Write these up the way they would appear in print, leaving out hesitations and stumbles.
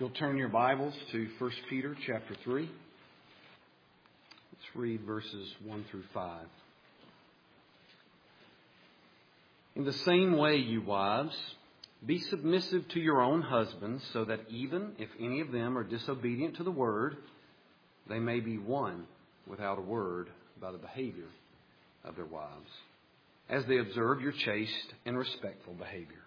If you'll turn your Bibles to 1 Peter chapter 3. Let's read verses 1 through 5. In the same way, you wives, be submissive to your own husbands, so that even if any of them are disobedient to the word, they may be won without a word by the behavior of their wives, as they observe your chaste and respectful behavior.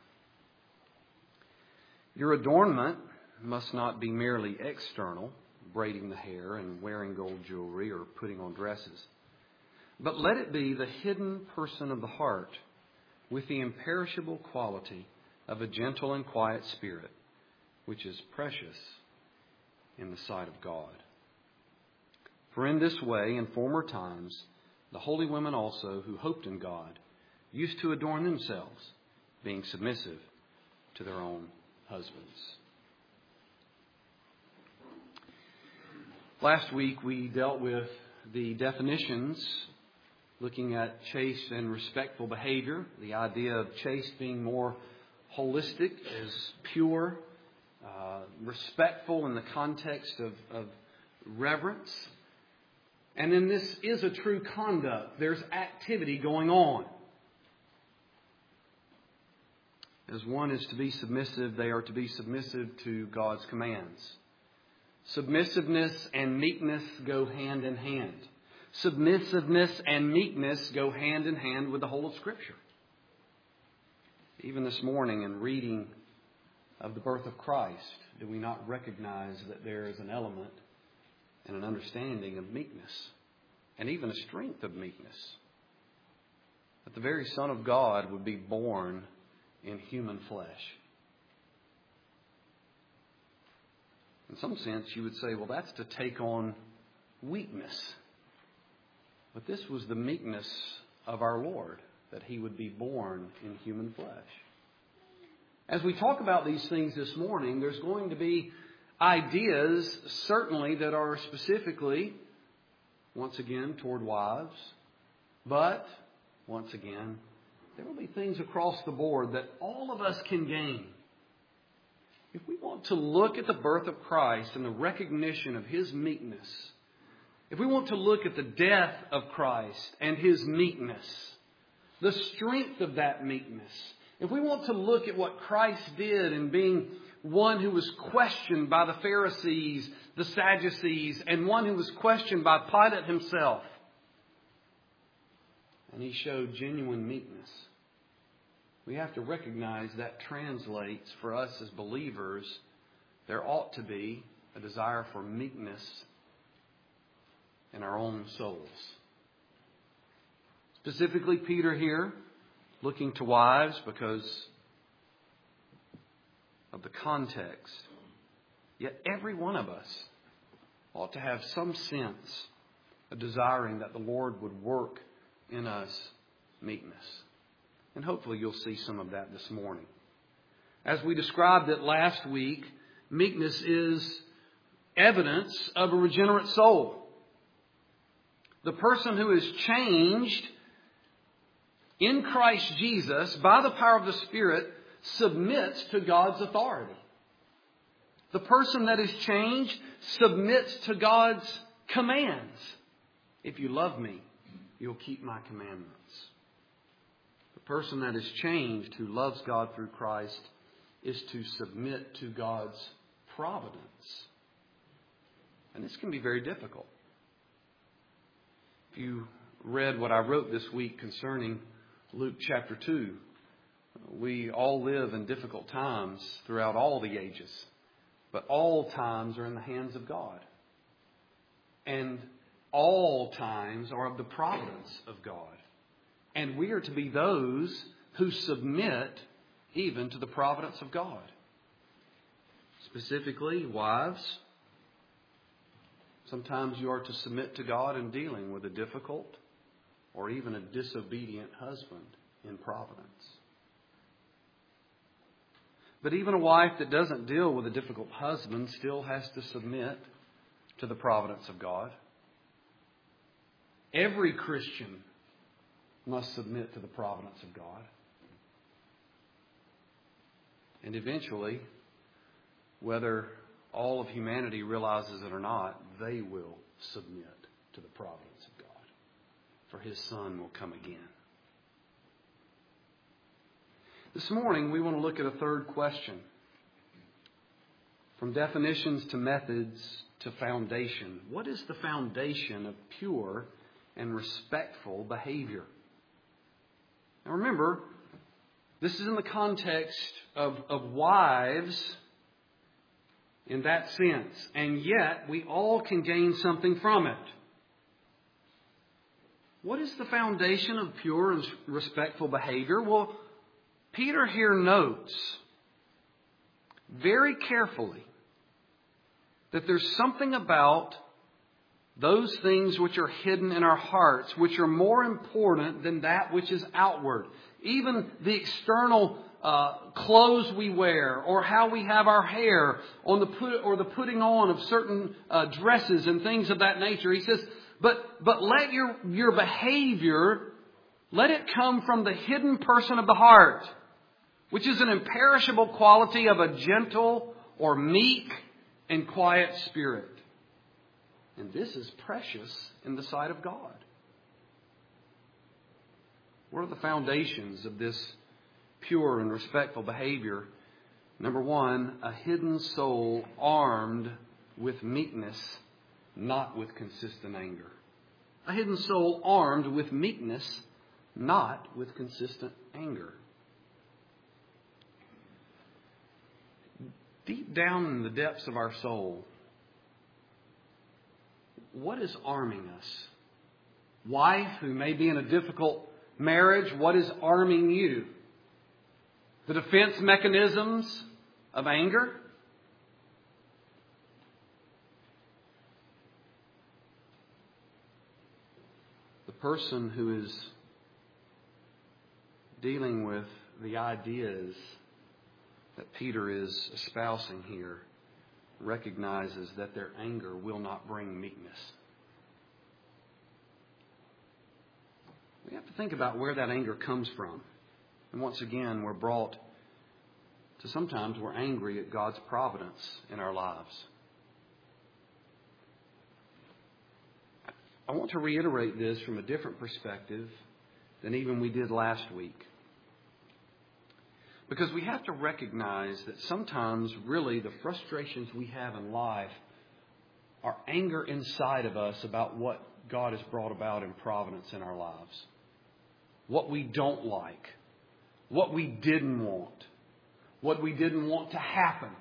Your adornment must not be merely external, braiding the hair and wearing gold jewelry or putting on dresses, but let it be the hidden person of the heart with the imperishable quality of a gentle and quiet spirit, which is precious in the sight of God. For in this way, in former times, the holy women also, who hoped in God, used to adorn themselves, being submissive to their own husbands. Last week we dealt with the definitions, looking at chaste and respectful behavior, the idea of chaste being more holistic, as pure, respectful in the context of reverence. And then this is a true conduct. There's activity going on. As one is to be submissive, they are to be submissive to God's commands. Submissiveness and meekness go hand in hand. Submissiveness and meekness go hand in hand with the whole of Scripture. Even this morning in reading of the birth of Christ, do we not recognize that there is an element and an understanding of meekness, and even a strength of meekness? That the very Son of God would be born in human flesh. In some sense, you would say, well, that's to take on weakness. But this was the meekness of our Lord, that He would be born in human flesh. As we talk about these things this morning, there's going to be ideas, certainly, that are specifically, once again, toward wives. But, once again, there will be things across the board that all of us can gain. If we want to look at the birth of Christ and the recognition of His meekness, if we want to look at the death of Christ and His meekness, the strength of that meekness, if we want to look at what Christ did in being one who was questioned by the Pharisees, the Sadducees, and one who was questioned by Pilate himself, and He showed genuine meekness, we have to recognize that translates for us as believers. There ought to be a desire for meekness in our own souls. Specifically, Peter here, looking to wives because of the context. Yet every one of us ought to have some sense of desiring that the Lord would work in us meekness. And hopefully you'll see some of that this morning. As we described it last week, meekness is evidence of a regenerate soul. The person who is changed in Christ Jesus by the power of the Spirit submits to God's authority. The person that is changed submits to God's commands. If you love me, you'll keep my commandments. The person that is changed, who loves God through Christ, is to submit to God's providence. And this can be very difficult. If you read what I wrote this week concerning Luke chapter 2, we all live in difficult times throughout all the ages. But all times are in the hands of God. And all times are of the providence of God. And we are to be those who submit even to the providence of God. Specifically, wives, sometimes you are to submit to God in dealing with a difficult or even a disobedient husband in providence. But even a wife that doesn't deal with a difficult husband still has to submit to the providence of God. Every Christian must submit to the providence of God. And eventually, whether all of humanity realizes it or not, they will submit to the providence of God. For His Son will come again. This morning we want to look at a third question. From definitions to methods to foundation. What is the foundation of pure and respectful behavior? Now remember, this is in the context of wives in that sense. And yet, we all can gain something from it. What is the foundation of pure and respectful behavior? Well, Peter here notes very carefully that there's something about those things which are hidden in our hearts, which are more important than that which is outward. Even the external clothes we wear, or how we have our hair, or the putting on of certain dresses and things of that nature. He says, but let your behavior, let it come from the hidden person of the heart, which is an imperishable quality of a gentle or meek and quiet spirit. And this is precious in the sight of God. What are the foundations of this pure and respectful behavior? Number one, a hidden soul armed with meekness, not with consistent anger. A hidden soul armed with meekness, not with consistent anger. Deep down in the depths of our soul, what is arming us? Wife who may be in a difficult marriage, what is arming you? The defense mechanisms of anger? The person who is dealing with the ideas that Peter is espousing here recognizes that their anger will not bring meekness. We have to think about where that anger comes from. And once again, we're brought to sometimes we're angry at God's providence in our lives. I want to reiterate this from a different perspective than even we did last week. Because we have to recognize that sometimes really the frustrations we have in life are anger inside of us about what God has brought about in providence in our lives. What we don't like. What we didn't want. What we didn't want to happen.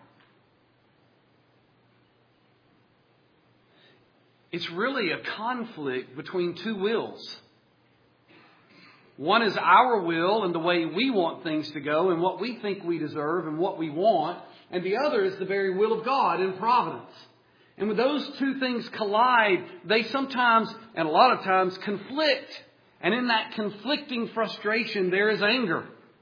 It's really a conflict between two wills. One is our will and the way we want things to go and what we think we deserve and what we want. And the other is the very will of God in providence. And when those two things collide, they sometimes and a lot of times conflict. And in that conflicting frustration, there is anger.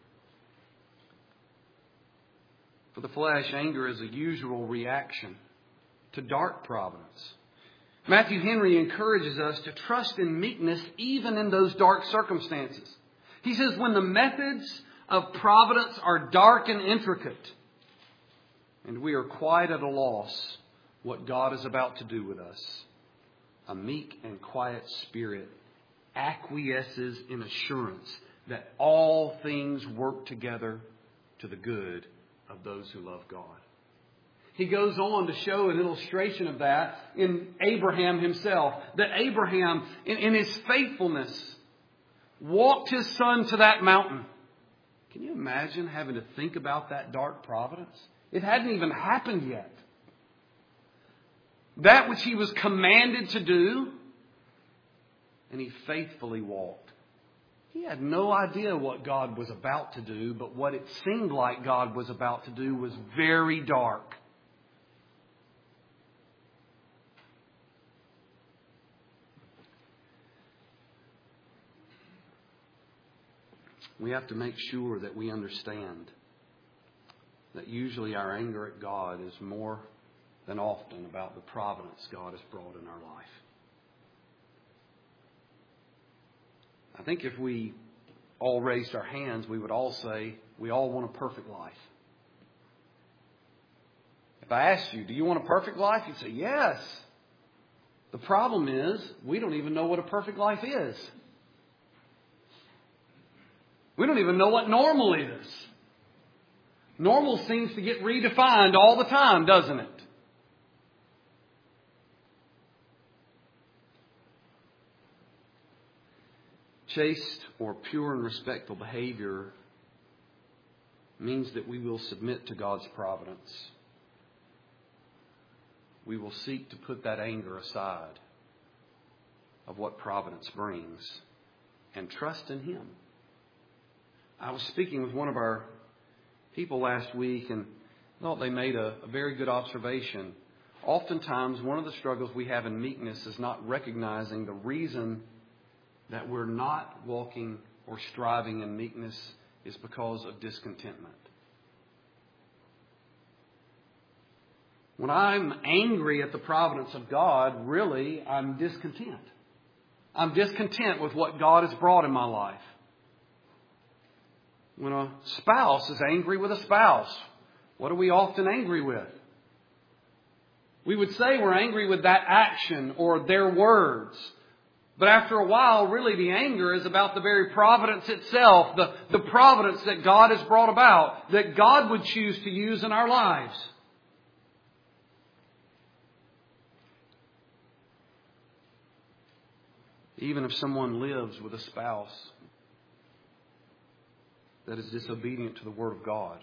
For the flesh, anger is a usual reaction to dark providence. Matthew Henry encourages us to trust in meekness even in those dark circumstances. He says, when the methods of providence are dark and intricate, and we are quite at a loss what God is about to do with us, a meek and quiet spirit acquiesces in assurance that all things work together to the good of those who love God. He goes on to show an illustration of that in Abraham himself. That Abraham, in his faithfulness, walked his son to that mountain. Can you imagine having to think about that dark providence? It hadn't even happened yet. That which he was commanded to do, and he faithfully walked. He had no idea what God was about to do, but what it seemed like God was about to do was very dark. We have to make sure that we understand that usually our anger at God is more than often about the providence God has brought in our life. I think if we all raised our hands, we would all say we all want a perfect life. If I asked you, do you want a perfect life? You'd say, yes. The problem is, we don't even know what a perfect life is. We don't even know what normal is. Normal seems to get redefined all the time, doesn't it? Chaste or pure and respectful behavior means that we will submit to God's providence. We will seek to put that anger aside of what providence brings and trust in Him. I was speaking with one of our people last week and thought they made a very good observation. Oftentimes, one of the struggles we have in meekness is not recognizing the reason that we're not walking or striving in meekness is because of discontentment. When I'm angry at the providence of God, really, I'm discontent. I'm discontent with what God has brought in my life. When a spouse is angry with a spouse, what are we often angry with? We would say we're angry with that action or their words. But after a while, really the anger is about the very providence itself, the providence that God has brought about, that God would choose to use in our lives. Even if someone lives with a spouse that is disobedient to the Word of God,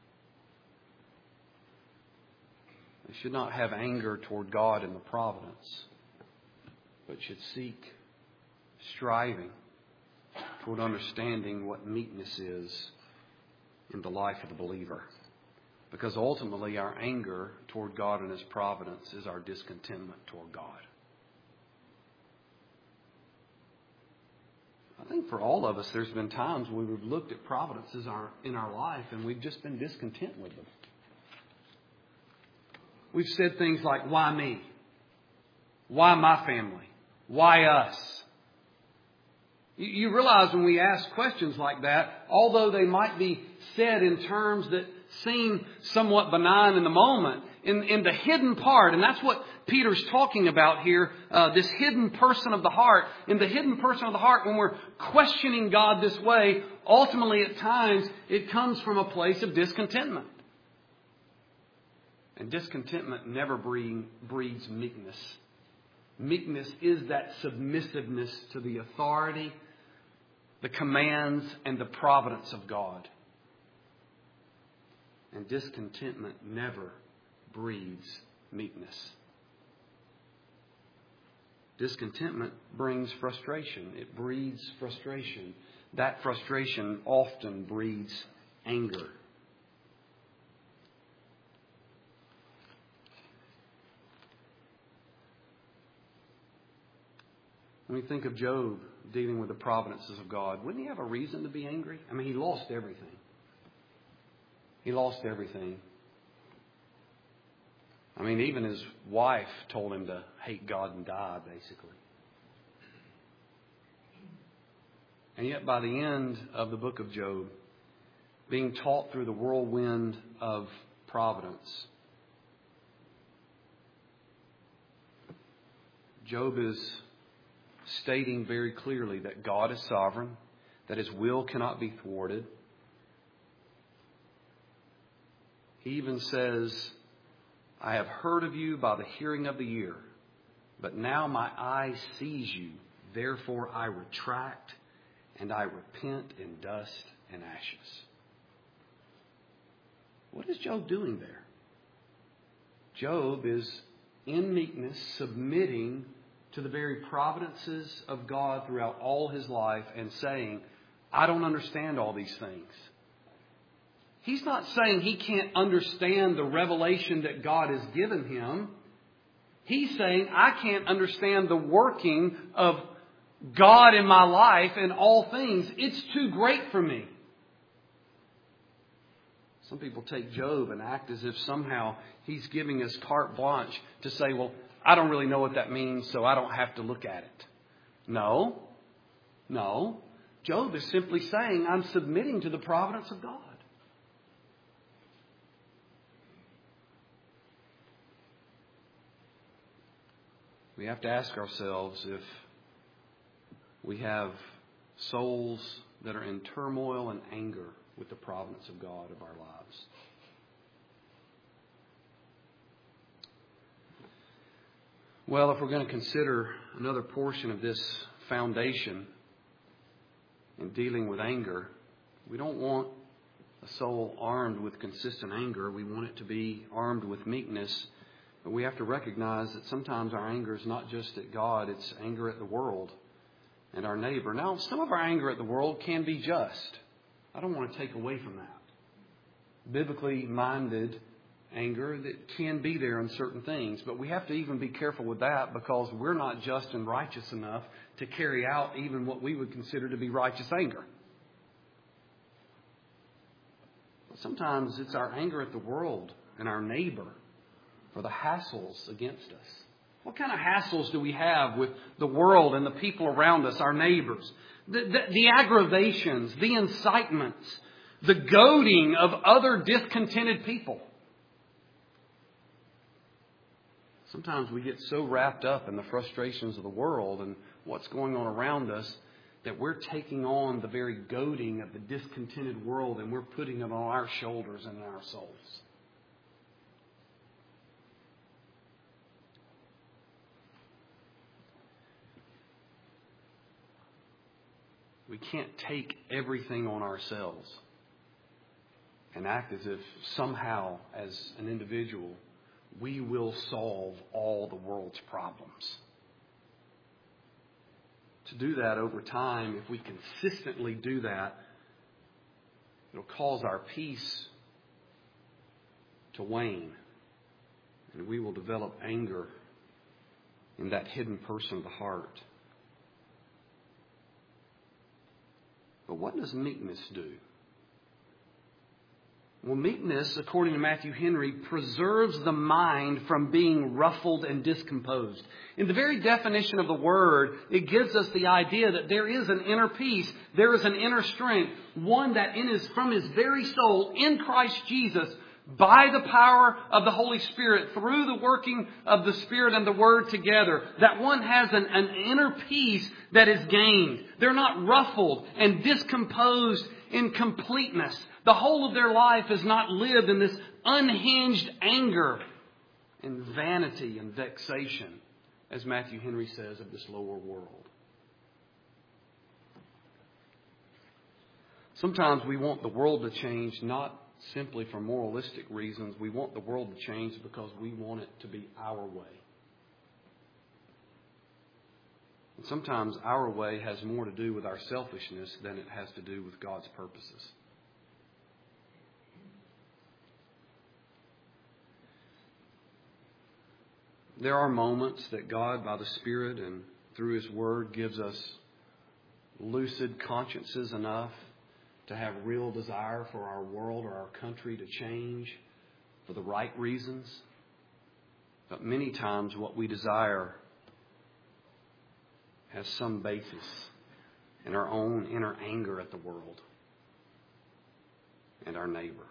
they should not have anger toward God in the providence, but should seek striving toward understanding what meekness is in the life of the believer. Because ultimately our anger toward God and His providence is our discontentment toward God. I think for all of us, there's been times when we've looked at providences in our life and we've just been discontent with them. We've said things like, why me? Why my family? Why us? You realize when we ask questions like that, although they might be said in terms that seem somewhat benign in the moment, in the hidden part, and that's what Peter's talking about here, this hidden person of the heart. In the hidden person of the heart, when we're questioning God this way, ultimately at times it comes from a place of discontentment. And discontentment never breeds meekness. Meekness is that submissiveness to the authority, the commands, and the providence of God. And discontentment never breeds meekness. Discontentment brings frustration. It breeds frustration. That frustration often breeds anger. When we think of Job dealing with the providences of God, wouldn't he have a reason to be angry? I mean, he lost everything. He lost everything. I mean, even his wife told him to hate God and die, basically. And yet, by the end of the book of Job, being taught through the whirlwind of providence, Job is stating very clearly that God is sovereign, that His will cannot be thwarted. He even says, I have heard of you by the hearing of the ear, but now my eye sees you. Therefore I retract and I repent in dust and ashes. What is Job doing there? Job is in meekness submitting to the very providences of God throughout all his life and saying, I don't understand all these things. He's not saying he can't understand the revelation that God has given him. He's saying, I can't understand the working of God in my life and all things. It's too great for me. Some people take Job and act as if somehow he's giving us carte blanche to say, well, I don't really know what that means, so I don't have to look at it. No. Job is simply saying, I'm submitting to the providence of God. We have to ask ourselves if we have souls that are in turmoil and anger with the providence of God of our lives. Well, if we're going to consider another portion of this foundation in dealing with anger, we don't want a soul armed with consistent anger. We want it to be armed with meekness. But we have to recognize that sometimes our anger is not just at God, it's anger at the world and our neighbor. Now, some of our anger at the world can be just. I don't want to take away from that. Biblically minded anger that can be there in certain things. But we have to even be careful with that because we're not just and righteous enough to carry out even what we would consider to be righteous anger. But sometimes it's our anger at the world and our neighbor or the hassles against us. What kind of hassles do we have with the world and the people around us, our neighbors? The aggravations, the incitements, the goading of other discontented people. Sometimes we get so wrapped up in the frustrations of the world and what's going on around us that we're taking on the very goading of the discontented world and we're putting it on our shoulders and in our souls. We can't take everything on ourselves and act as if somehow, as an individual, we will solve all the world's problems. To do that over time, if we consistently do that, it'll cause our peace to wane. And we will develop anger in that hidden person of the heart. But what does meekness do? Well, meekness, according to Matthew Henry, preserves the mind from being ruffled and discomposed. In the very definition of the word, it gives us the idea that there is an inner peace, there is an inner strength, one that from his very soul, in Christ Jesus, by the power of the Holy Spirit, through the working of the Spirit and the Word together, that one has an inner peace that is gained. They're not ruffled and discomposed in completeness. The whole of their life is not lived in this unhinged anger and vanity and vexation, as Matthew Henry says, of this lower world. Sometimes we want the world to change not simply for moralistic reasons. We want the world to change because we want it to be our way. And sometimes our way has more to do with our selfishness than it has to do with God's purposes. There are moments that God, by the Spirit and through His Word, gives us lucid consciences enough to have real desire for our world or our country to change for the right reasons. But many times what we desire has some basis in our own inner anger at the world and our neighbor.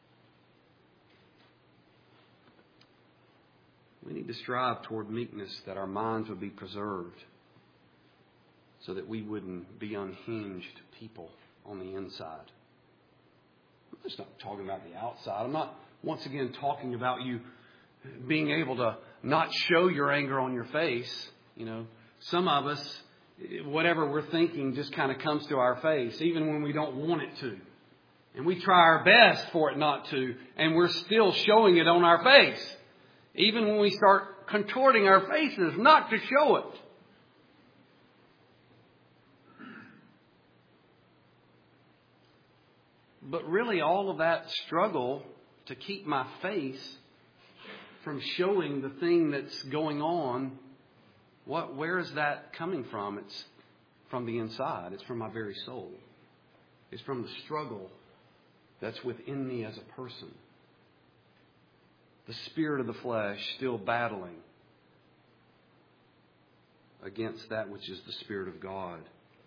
We need to strive toward meekness that our minds would be preserved so that we wouldn't be unhinged people on the inside. I'm just not talking about the outside. I'm not, once again, talking about you being able to not show your anger on your face. You know, some of us, whatever we're thinking just kind of comes to our face, even when we don't want it to. And we try our best for it not to, and we're still showing it on our face. Even when we start contorting our faces not to show it. But really all of that struggle to keep my face from showing the thing that's going on, where is that coming from? It's from the inside. It's from my very soul. It's from the struggle that's within me as a person. The spirit of the flesh still battling against that which is the Spirit of God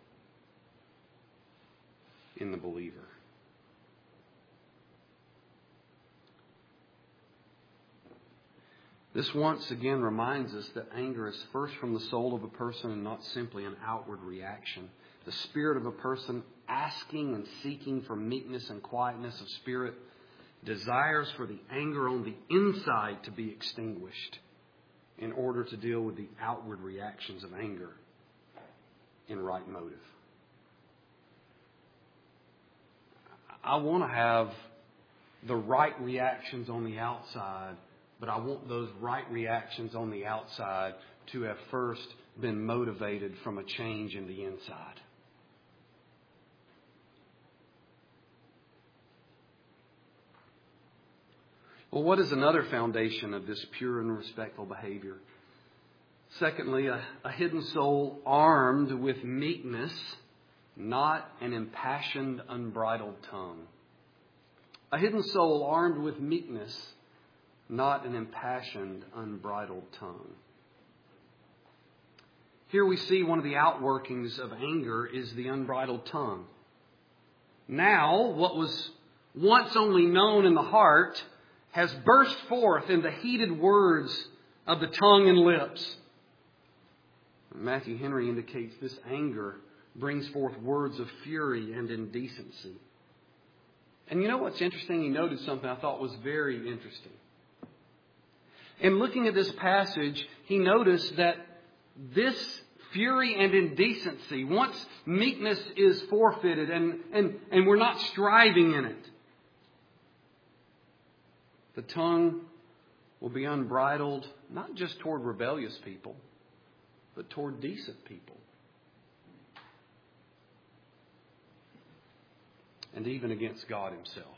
in the believer. This once again reminds us that anger is first from the soul of a person and not simply an outward reaction. The spirit of a person asking and seeking for meekness and quietness of spirit desires for the anger on the inside to be extinguished in order to deal with the outward reactions of anger in right motive. I want to have the right reactions on the outside, but I want those right reactions on the outside to have first been motivated from a change in the inside. Well, what is another foundation of this pure and respectful behavior? Secondly, a hidden soul armed with meekness, not an impassioned, unbridled tongue. A hidden soul armed with meekness, not an impassioned, unbridled tongue. Here we see one of the outworkings of anger is the unbridled tongue. Now, what was once only known in the heart has burst forth in the heated words of the tongue and lips. Matthew Henry indicates this anger brings forth words of fury and indecency. And you know what's interesting? He noted something I thought was very interesting. In looking at this passage, he noticed that this fury and indecency, once meekness is forfeited and we're not striving in it, the tongue will be unbridled, not just toward rebellious people, but toward decent people. And even against God Himself.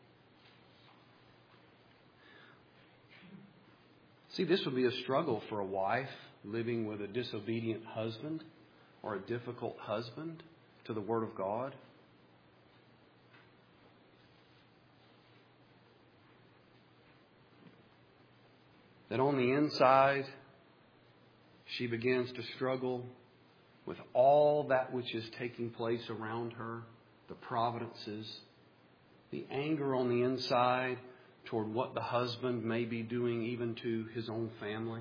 See, this would be a struggle for a wife living with a disobedient husband or a difficult husband to the Word of God. That on the inside, she begins to struggle with all that which is taking place around her, the providences, the anger on the inside toward what the husband may be doing even to his own family.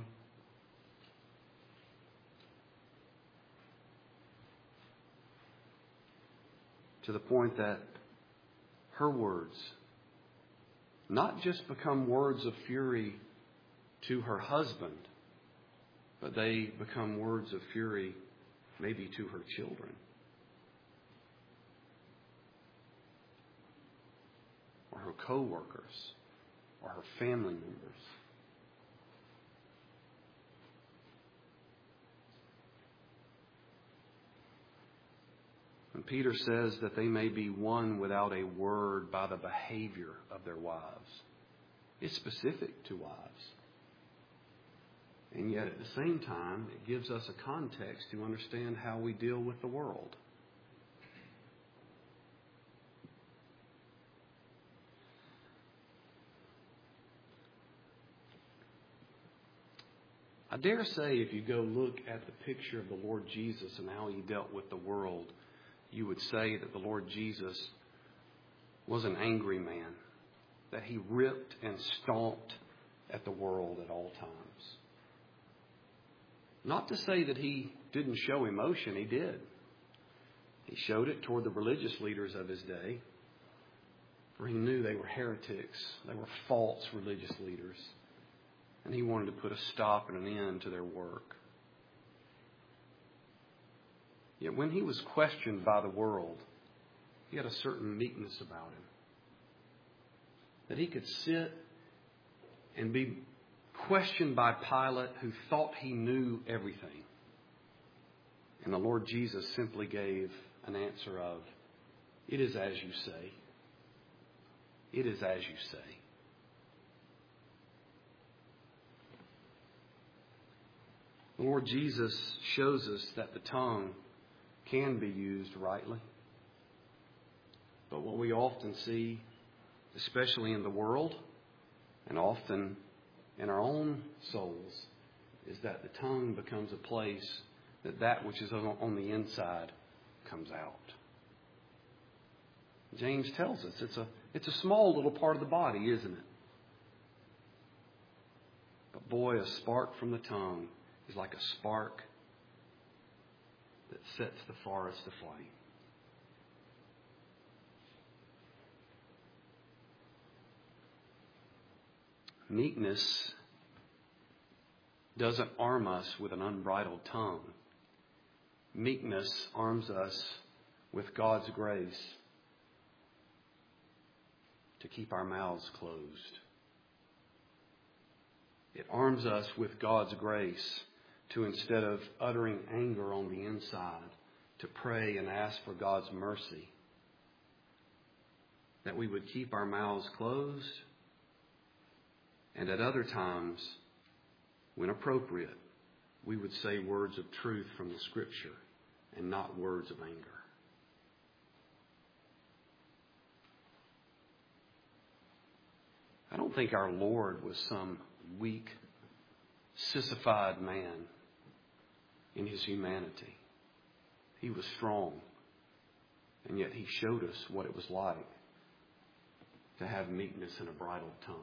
To the point that her words not just become words of fury to her husband, but they become words of fury maybe to her children. Or her co-workers, or her family members. And Peter says that they may be won without a word by the behavior of their wives. It's specific to wives. And yet at the same time, it gives us a context to understand how we deal with the world. I dare say if you go look at the picture of the Lord Jesus and how He dealt with the world, you would say that the Lord Jesus was an angry man, that He ripped and stomped at the world at all times. Not to say that He didn't show emotion, He did. He showed it toward the religious leaders of His day, for He knew they were heretics, they were false religious leaders. And He wanted to put a stop and an end to their work. Yet when He was questioned by the world, He had a certain meekness about Him. That He could sit and be questioned by Pilate, who thought he knew everything. And the Lord Jesus simply gave an answer of, "It is as you say. It is as you say." The Lord Jesus shows us that the tongue can be used rightly. But what we often see, especially in the world, and often in our own souls, is that the tongue becomes a place that which is on the inside comes out. James tells us it's a small little part of the body, isn't it? But boy, a spark from the tongue is like a spark that sets the forest aflame. Meekness doesn't arm us with an unbridled tongue. Meekness arms us with God's grace to keep our mouths closed. It arms us with God's grace to, instead of uttering anger on the inside, to pray and ask for God's mercy. That we would keep our mouths closed, and at other times, when appropriate, we would say words of truth from the Scripture and not words of anger. I don't think our Lord was some weak, sissified man in his humanity. He was strong, and yet he showed us what it was like to have meekness and a bridled tongue.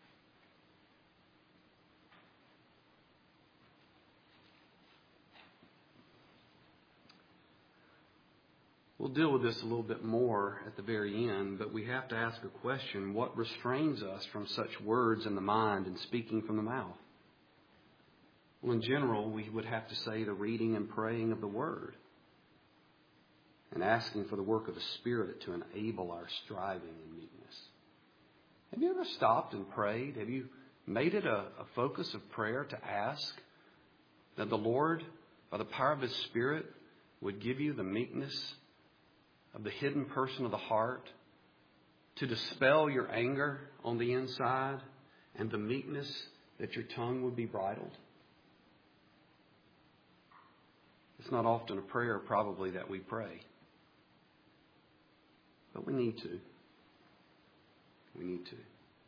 We'll deal with this a little bit more at the very end, but we have to ask a question. What restrains us from such words in the mind and speaking from the mouth? Well, in general, we would have to say the reading and praying of the Word and asking for the work of the Spirit to enable our striving in meekness. Have you ever stopped and prayed? Have you made it a focus of prayer to ask that the Lord, by the power of His Spirit, would give you the meekness of the hidden person of the heart, to dispel your anger on the inside, and the meekness that your tongue would be bridled? It's not often a prayer probably that we pray, but we need to. We need to.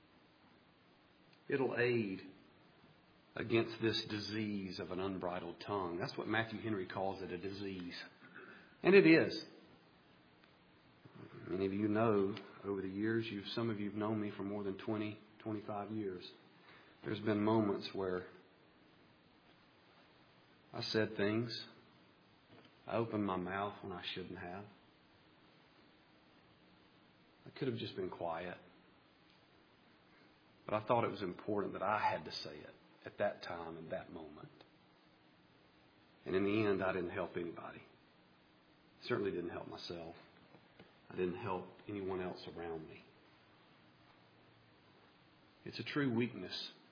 It'll aid against this disease of an unbridled tongue. That's what Matthew Henry calls it, a disease. And it is. Many of you know over the years, some of you have known me for more than 20, 25 years. There's been moments where I said things. I opened my mouth when I shouldn't have. I could have just been quiet. But I thought it was important that I had to say it at that time and that moment. And in the end, I didn't help anybody. Certainly didn't help myself. I didn't help anyone else around me. It's a true weakness.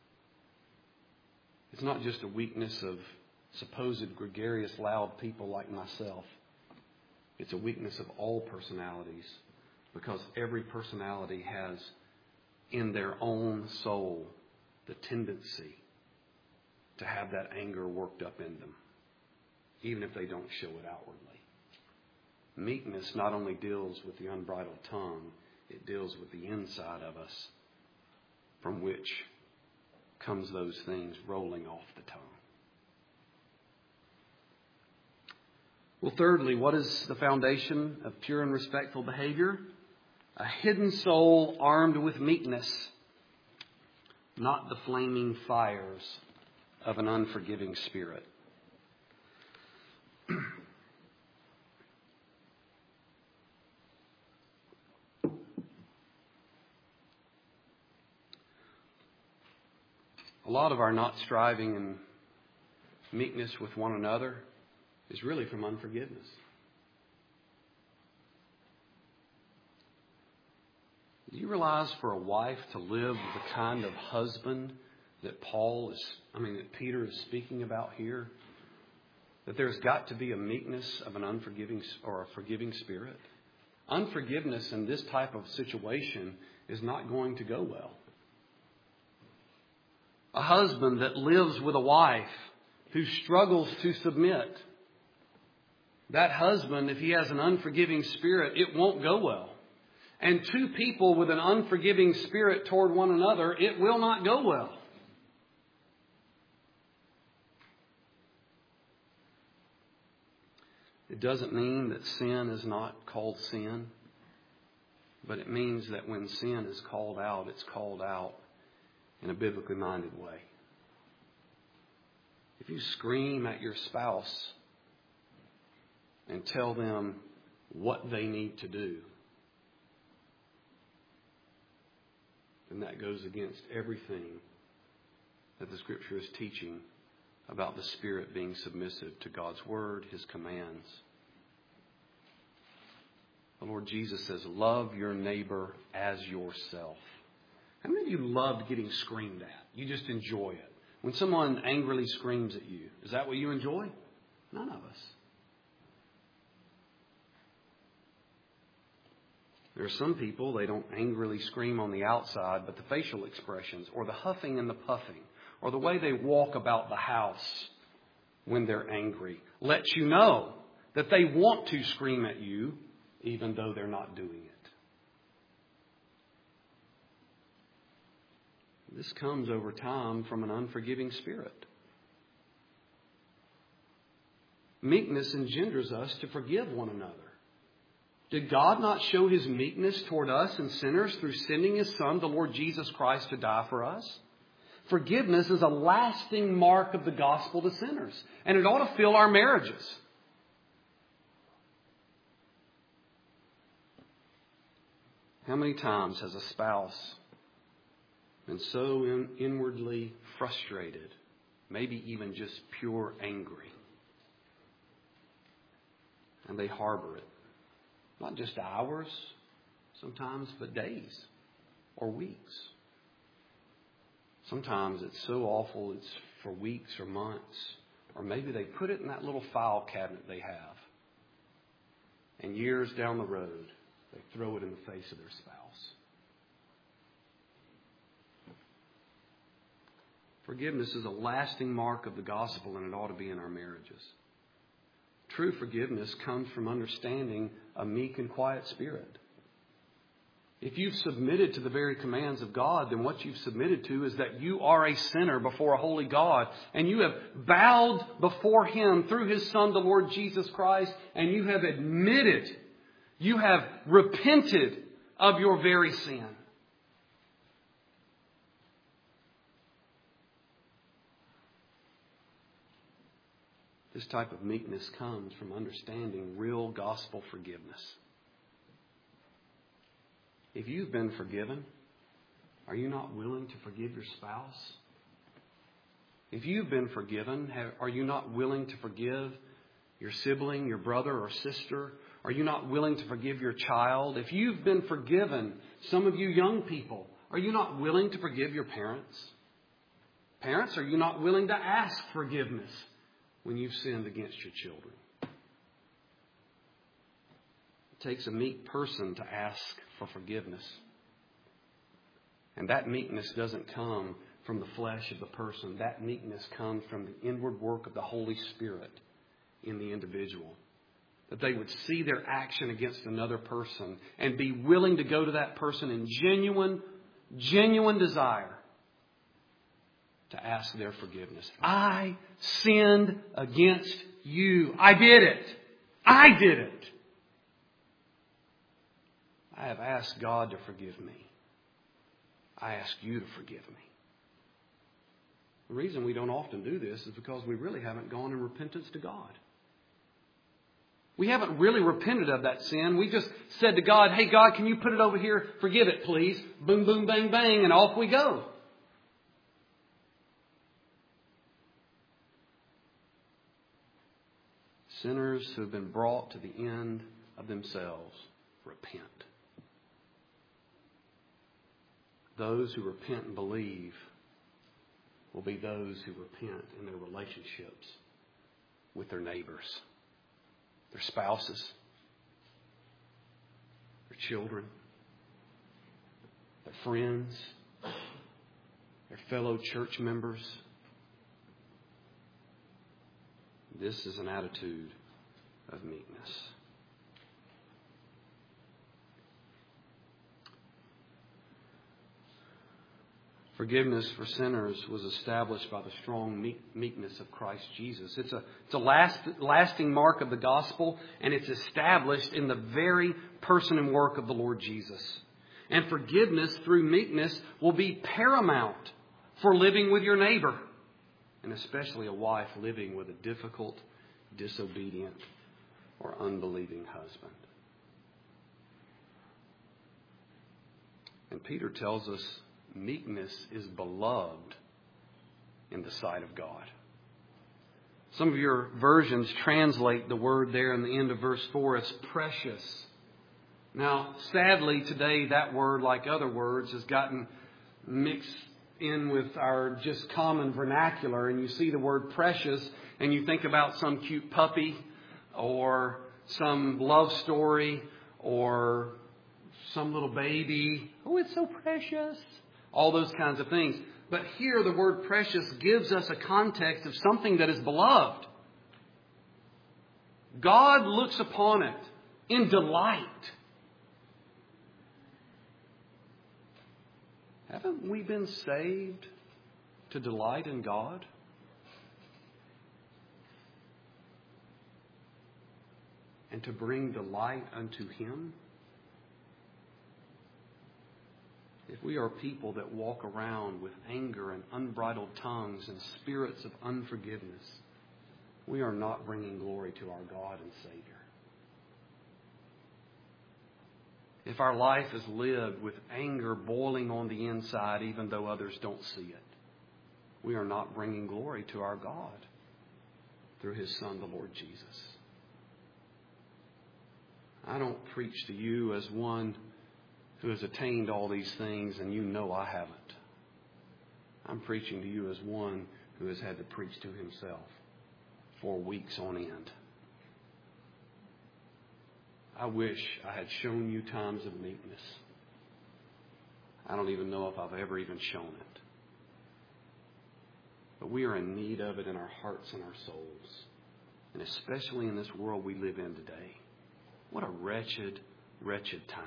It's not just a weakness of supposed gregarious, loud people like myself. It's a weakness of all personalities, because every personality has in their own soul the tendency to have that anger worked up in them, even if they don't show it outwardly. Meekness not only deals with the unbridled tongue, it deals with the inside of us, from which comes those things rolling off the tongue. Well, thirdly, what is the foundation of pure and respectful behavior? A hidden soul armed with meekness, not the flaming fires of an unforgiving spirit. A lot of our not striving in meekness with one another is really from unforgiveness. Do you realize for a wife to live the kind of husband that Peter is speaking about here, that there's got to be a meekness of an unforgiving or a forgiving spirit? Unforgiveness in this type of situation is not going to go well. A husband that lives with a wife who struggles to submit, that husband, if he has an unforgiving spirit, it won't go well. And two people with an unforgiving spirit toward one another, it will not go well. It doesn't mean that sin is not called sin, but it means that when sin is called out, it's called out in a biblically minded way. If you scream at your spouse and tell them what they need to do, then that goes against everything that the Scripture is teaching about the Spirit being submissive to God's Word, His commands. The Lord Jesus says, love your neighbor as yourself. How many of you loved getting screamed at? You just enjoy it. When someone angrily screams at you, is that what you enjoy? None of us. There are some people, they don't angrily scream on the outside, but the facial expressions, or the huffing and the puffing, or the way they walk about the house when they're angry, lets you know that they want to scream at you, even though they're not doing it. This comes over time from an unforgiving spirit. Meekness engenders us to forgive one another. Did God not show His meekness toward us and sinners through sending His Son, the Lord Jesus Christ, to die for us? Forgiveness is a lasting mark of the gospel to sinners, and it ought to fill our marriages. How many times has a spouse been so inwardly frustrated, maybe even just pure angry, and they harbor it? Not just hours, sometimes, but days or weeks. Sometimes it's so awful it's for weeks or months. Or maybe they put it in that little file cabinet they have. And years down the road, they throw it in the face of their spouse. Forgiveness is a lasting mark of the gospel, and it ought to be in our marriages. True forgiveness comes from understanding a meek and quiet spirit. If you've submitted to the very commands of God, then what you've submitted to is that you are a sinner before a holy God. And you have bowed before Him through His Son, the Lord Jesus Christ. And you have admitted, you have repented of your very sin. This type of meekness comes from understanding real gospel forgiveness. If you've been forgiven, are you not willing to forgive your spouse? If you've been forgiven, are you not willing to forgive your sibling, your brother or sister? Are you not willing to forgive your child? If you've been forgiven, some of you young people, are you not willing to forgive your parents? Parents, are you not willing to ask forgiveness when you've sinned against your children? It takes a meek person to ask for forgiveness. And that meekness doesn't come from the flesh of the person. That meekness comes from the inward work of the Holy Spirit in the individual. That they would see their action against another person and be willing to go to that person in genuine desire to ask their forgiveness. I sinned against you. I did it. I did it. I have asked God to forgive me. I ask you to forgive me. The reason we don't often do this is because we really haven't gone in repentance to God. We haven't really repented of that sin. We just said to God, hey God, can you put it over here? Forgive it, please. Boom, boom, bang, bang, and off we go. Sinners who have been brought to the end of themselves repent. Those who repent and believe will be those who repent in their relationships with their neighbors, their spouses, their children, their friends, their fellow church members. This is an attitude of meekness. Forgiveness for sinners was established by the strong meekness of Christ Jesus. It's a lasting mark of the gospel, and it's established in the very person and work of the Lord Jesus. And forgiveness through meekness will be paramount for living with your neighbor. and especially a wife living with a difficult, disobedient, or unbelieving husband. And Peter tells us meekness is beloved in the sight of God. Some of your versions translate the word there in the end of verse 4 as precious. Now, sadly, today that word, like other words, has gotten mixed in with our just common vernacular. And you see the word precious and you think about some cute puppy or some love story or some little baby. Oh, it's so precious. All those kinds of things. But here the word precious gives us a context of something that is beloved. God looks upon it in delight. Haven't we been saved to delight in God? And to bring delight unto Him? If we are people that walk around with anger and unbridled tongues and spirits of unforgiveness, we are not bringing glory to our God and Savior. If our life is lived with anger boiling on the inside, even though others don't see it, we are not bringing glory to our God through His Son, the Lord Jesus. I don't preach to you as one who has attained all these things, and you know I haven't. I'm preaching to you as one who has had to preach to himself for weeks on end. I wish I had shown you times of meekness. I don't even know if I've ever even shown it. But we are in need of it in our hearts and our souls. And especially in this world we live in today. What a wretched, wretched time.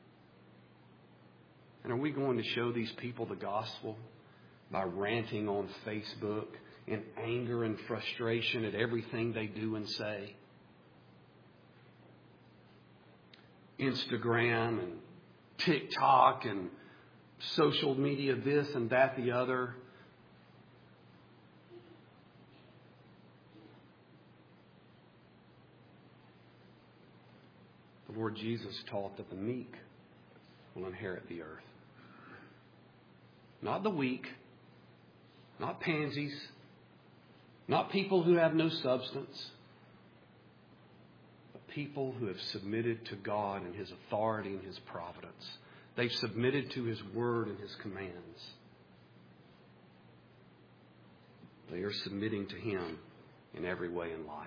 And are we going to show these people the gospel by ranting on Facebook in anger and frustration at everything they do and say? Instagram and TikTok and social media, this and that, the other. The Lord Jesus taught that the meek will inherit the earth. Not the weak, not pansies, not people who have no substance, but people who have submitted to God and His authority and His providence. They've submitted to His word and His commands. They are submitting to Him in every way in life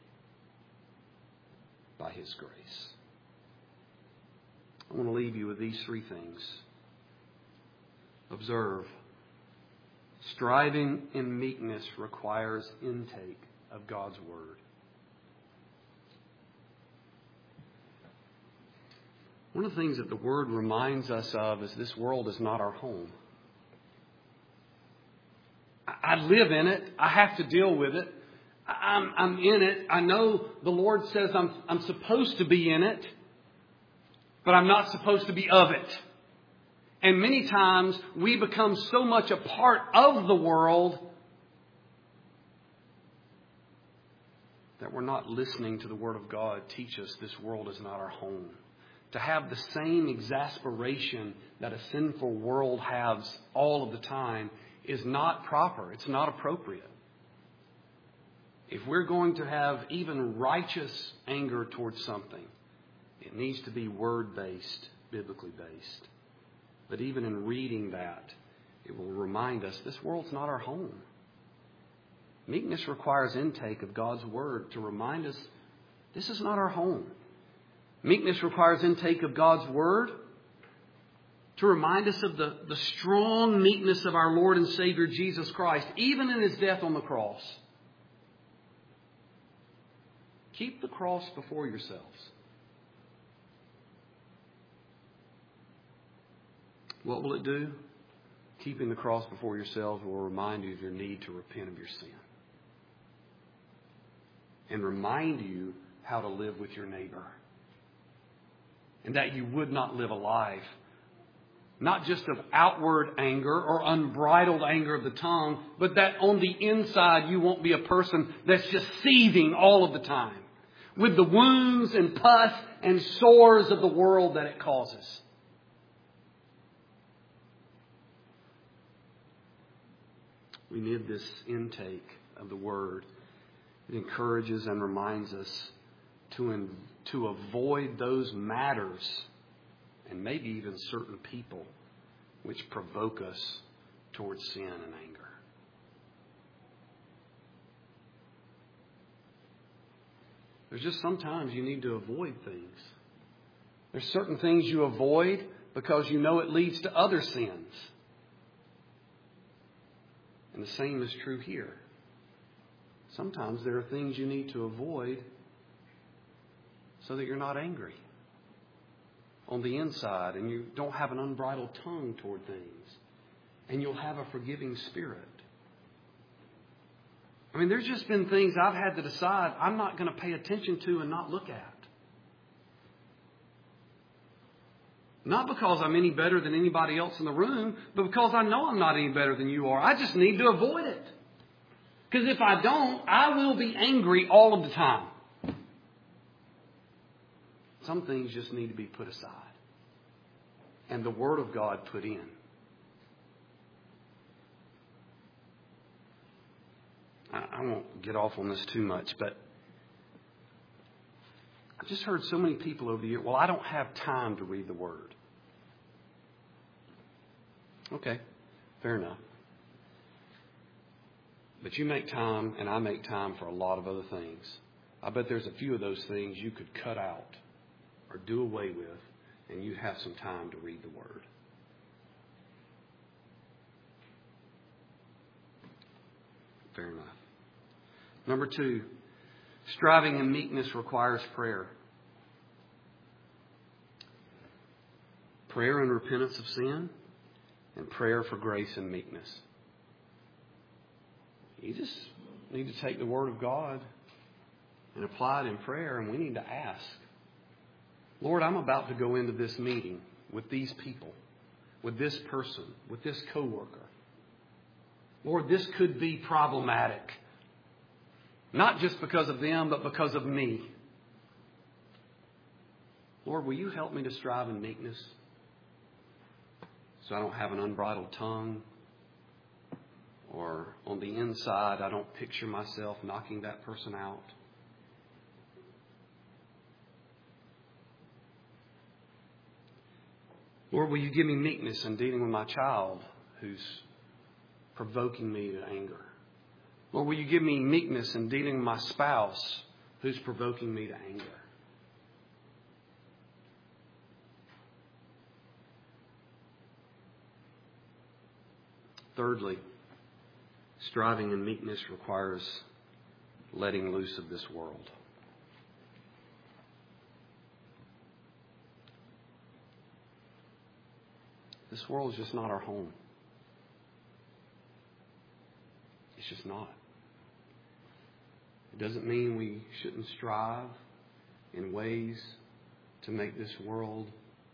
by His grace. I want to leave you with these three things. Observe. Striving in meekness requires intake of God's Word. One of the things that the Word reminds us of is this world is not our home. I live in it. I have to deal with it. I'm in it. I know the Lord says I'm supposed to be in it, but I'm not supposed to be of it. And many times we become so much a part of the world that we're not listening to the Word of God teach us this world is not our home. To have the same exasperation that a sinful world has all of the time is not proper. It's not appropriate. If we're going to have even righteous anger towards something, it needs to be word-based, biblically based. But even in reading that, it will remind us this world's not our home. Meekness requires intake of God's Word to remind us this is not our home. Meekness requires intake of God's Word to remind us of the strong meekness of our Lord and Savior Jesus Christ, even in His death on the cross. Keep the cross before yourselves. What will it do? Keeping the cross before yourselves will remind you of your need to repent of your sin. And remind you how to live with your neighbor. And that you would not live a life Not just of outward anger or unbridled anger of the tongue, but that on the inside you won't be a person that's just seething all of the time with the wounds and pus and sores of the world that it causes. We need this intake of the Word. It encourages and reminds us to avoid those matters and maybe even certain people which provoke us towards sin and anger. There's just sometimes you need to avoid things. There's certain things you avoid because you know it leads to other sins. And the same is true here. Sometimes there are things you need to avoid so that you're not angry on the inside and you don't have an unbridled tongue toward things. And you'll have a forgiving spirit. I mean, there's just been things I've had to decide I'm not going to pay attention to and not look at. Not because I'm any better than anybody else in the room, but because I know I'm not any better than you are. I just need to avoid it. Because if I don't, I will be angry all of the time. Some things just need to be put aside. And the Word of God put in. I won't get off on this too much, but I've just heard so many people over the years, well, I don't have time to read the Word. Okay, fair enough. But you make time and I make time for a lot of other things. I bet there's a few of those things you could cut out or do away with, and you'd have some time to read the Word. Fair enough. Number 2, striving in meekness requires prayer. Prayer and repentance of sin, and prayer for grace and meekness. You just need to take the Word of God and apply it in prayer, and we need to ask, Lord, I'm about to go into this meeting with these people, with this person, with this coworker. Lord, this could be problematic. Not just because of them, but because of me. Lord, will you help me to strive in meekness so I don't have an unbridled tongue, or on the inside I don't picture myself knocking that person out? Lord, will you give me meekness in dealing with my child who's provoking me to anger? Lord, will you give me meekness in dealing with my spouse who's provoking me to anger? Thirdly, striving in meekness requires letting loose of this world. This world is just not our home. It's just not. It doesn't mean we shouldn't strive in ways to make this world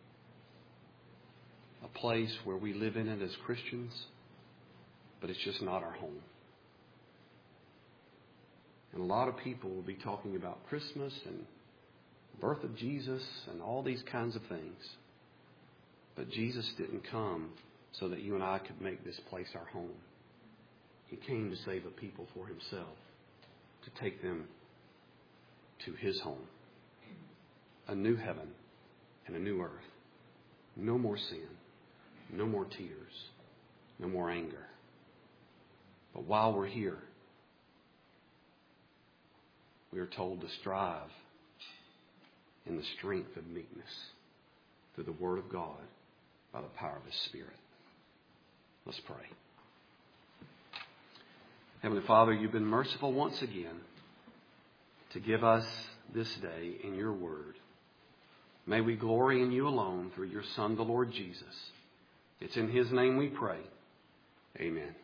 a place where we live in it as Christians, but it's just not our home. And a lot of people will be talking about Christmas and the birth of Jesus and all these kinds of things. But Jesus didn't come so that you and I could make this place our home. He came to save a people for Himself, to take them to His home. A new heaven and a new earth. No more sin. No more tears. No more anger. But while we're here, we are told to strive in the strength of meekness through the Word of God by the power of His Spirit. Let's pray. Heavenly Father, You've been merciful once again to give us this day in Your Word. May we glory in You alone through Your Son, the Lord Jesus. It's in His name we pray. Amen.